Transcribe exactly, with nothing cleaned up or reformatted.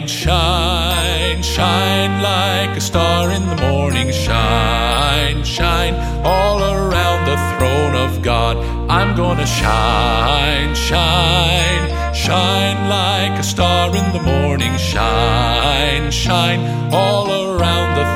shine, shine like a star in the morning. Shine, shine all around the throne of God. I'm gonna shine, shine, shine like a star in the morning. Shine, shine all around the